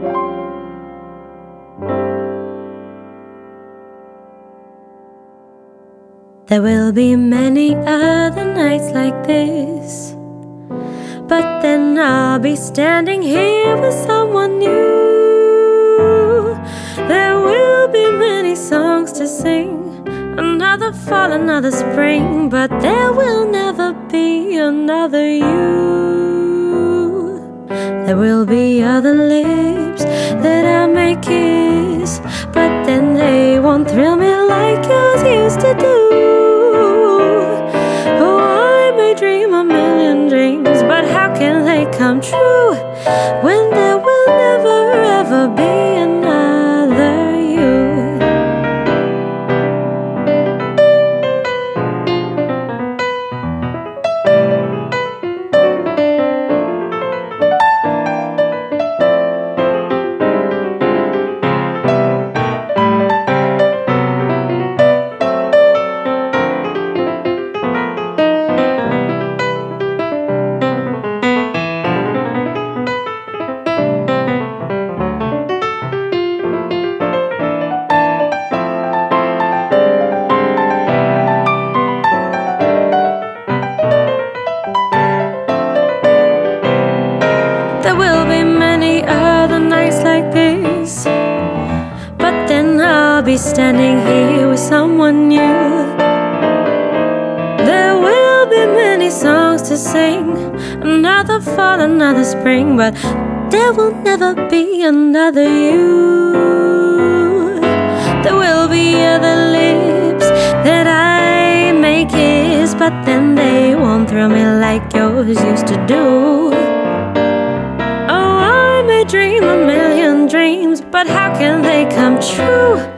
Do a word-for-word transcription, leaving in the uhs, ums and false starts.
There will be many other nights like this, but then I'll be standing here with someone new. There will be many songs to sing, another fall, another spring, but there will never be another you. There will be other lips that I may kiss, but then they won't thrill me like yours used to do. Oh, I may dream a million dreams, but how can they come true when there will never ever be another you? There will be many other nights like this, but then I'll be standing here with someone new. There will be many songs to sing, another fall, another spring, but there will never be another you. There will be other lips that I may kiss, but then they won't thrill me like yours used to do. Dream a million dreams, but how can they come true